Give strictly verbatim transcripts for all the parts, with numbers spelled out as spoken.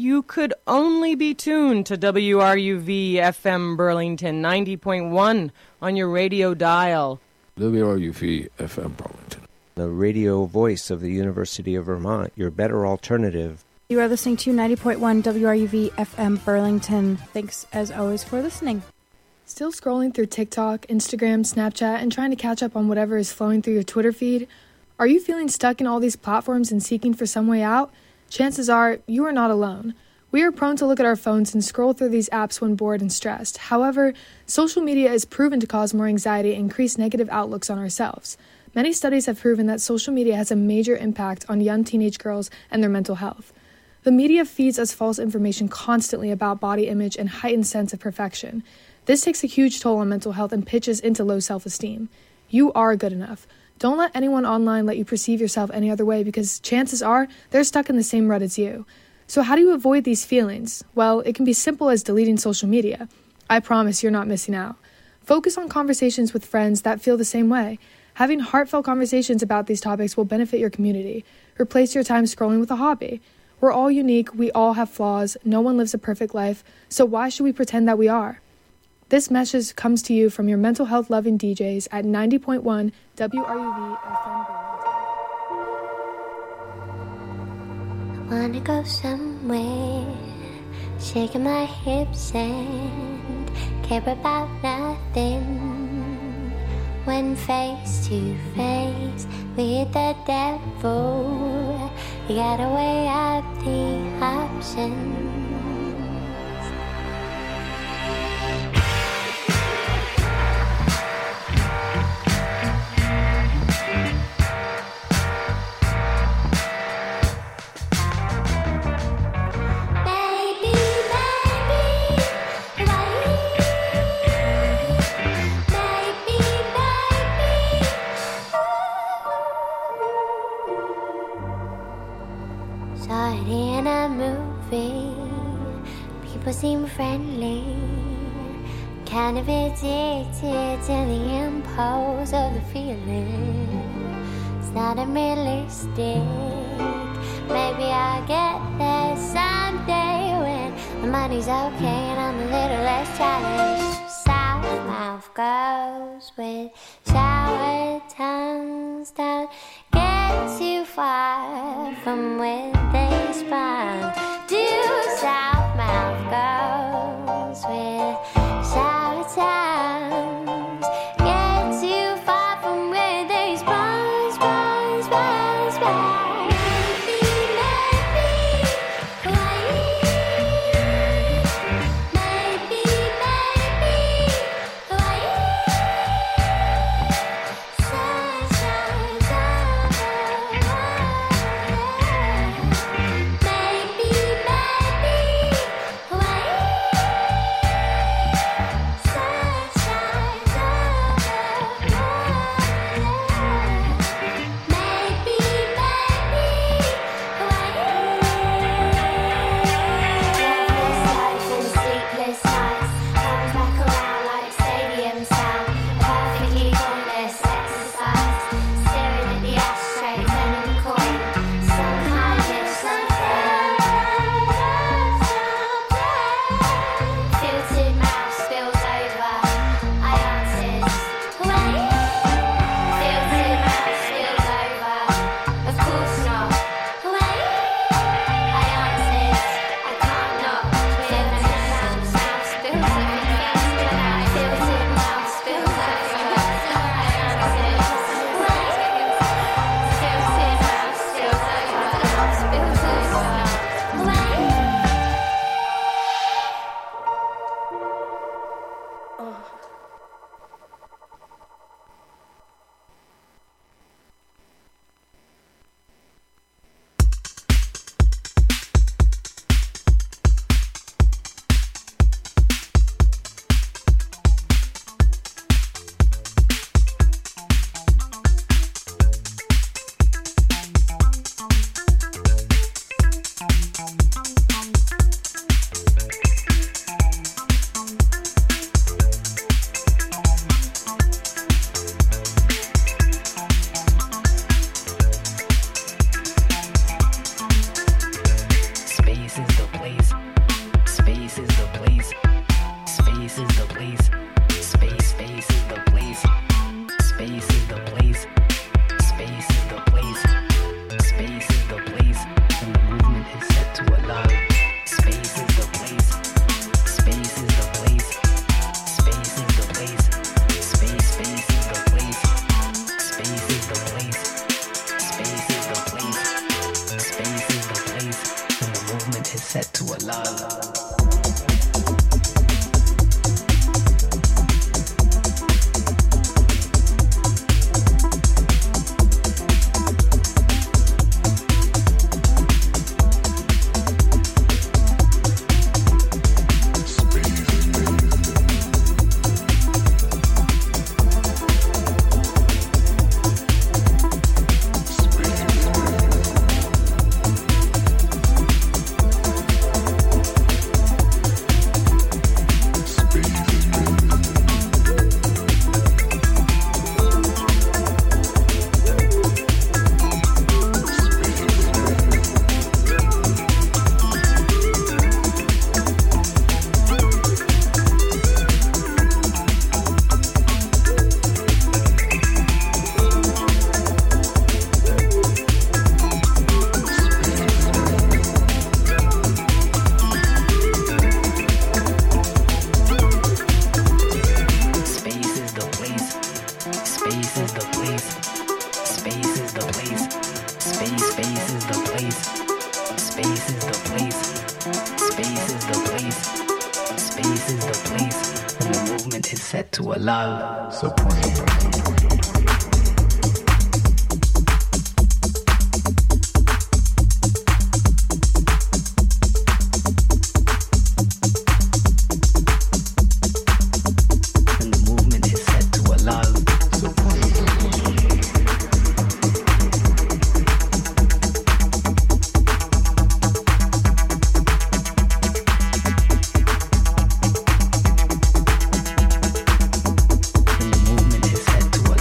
you could only be tuned to W R U V F M Burlington ninety point one on your radio dial. W R U V F M Burlington, the radio voice of the University of Vermont, your better alternative. You are listening to ninety point one W R U V F M Burlington. Thanks, as always, for listening. Still scrolling through TikTok, Instagram, Snapchat, and trying to catch up on whatever is flowing through your Twitter feed? Are you feeling stuck in all these platforms and seeking for some way out? Chances are you are not alone. We are prone to look at our phones and scroll through these apps when bored and stressed. However, social media is proven to cause more anxiety and increase negative outlooks on ourselves. Many studies have proven that social media has a major impact on young teenage girls and their mental health. The media feeds us false information constantly about body image and heightened sense of perfection. This takes a huge toll on mental health and pitches into low self-esteem. You are good enough. Don't let anyone online let you perceive yourself any other way, because chances are they're stuck in the same rut as you. So how do you avoid these feelings? Well, it can be simple as deleting social media. I promise you're not missing out. Focus on conversations with friends that feel the same way. Having heartfelt conversations about these topics will benefit your community. Replace your time scrolling with a hobby. We're all unique, we all have flaws, no one lives a perfect life, so why should we pretend that we are? This message comes to you from your mental health loving D Js at ninety point one W R U V F M Burlington. I wanna go somewhere, shaking my hips and care about nothing. When face to face with the devil, you gotta weigh up the options. People seem friendly, kind of addicted to the impulse of the feeling. It's not unrealistic. Maybe I'll get there someday when my money's okay and I'm a little less challenged. South mouth goes with sour tongues. Don't get too far from where they spawn. Do south mouth goes with sour tongues. Get too far from where they spawn, spawn, spawn, spawn. Maybe, maybe, Hawaii. Maybe, maybe, Hawaii. Sunshine, sunshine, maybe, maybe, Hawaii. Sunshine, sunshine, maybe, maybe, Hawaii. Sleepless life and sleepless nights, comes back around like stadium sound. Perfectly pointless exercise, staring at the ashtray, turning the coin. Some kindness, something. Filtered mouth spills over. I answered, wait. Filtered mouth spills over. Of course not. Wait. I answered, I can't not. Filtered mouth spills over. Filtered mouth spills over. I answered, wait. Filtered mouth spills over. Spills over. Wait. place. Space, space is the place. Space is the place. Space is the place. Space is the place. And the movement is set to alive. Space is the place. Space is the place. Space is the place. Space, space is the place. Space is the place. Space is the place. Space is the place. And the movement is set to alive. And the movement is set to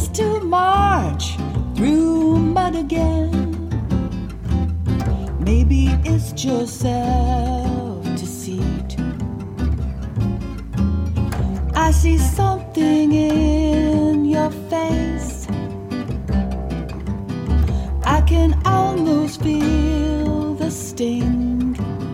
to march through mud again. Maybe it's just self-deceit. I see something in your face. I can almost feel the sting.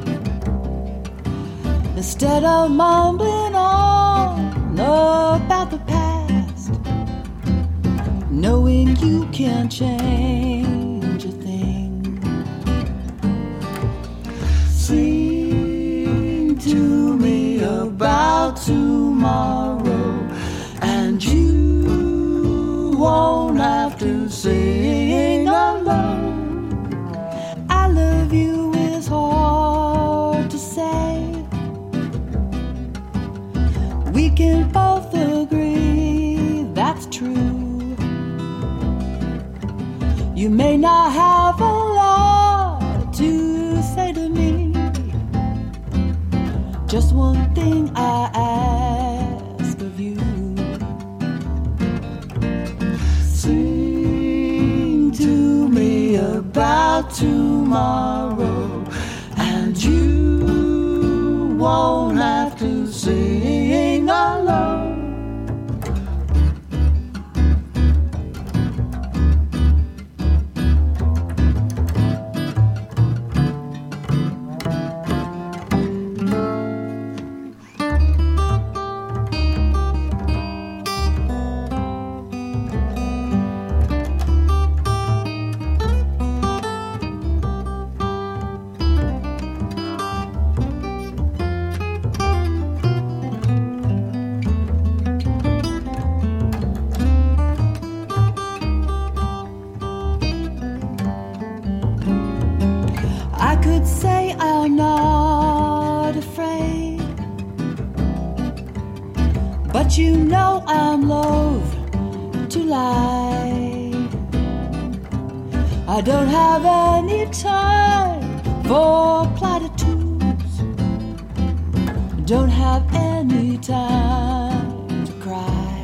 Instead of mumbling on about the past, knowing you can't change a thing. Sing to me about tomorrow, and you won't have to sing alone. I love you is hard to say. We can both agree that's true. You may not have a lot to say to me. Just one thing I ask of you. Sing to me about tomorrow, and you won't have to sing alone. I could say I'm not afraid, but you know I'm loath to lie. I don't have any time for platitudes, don't have any time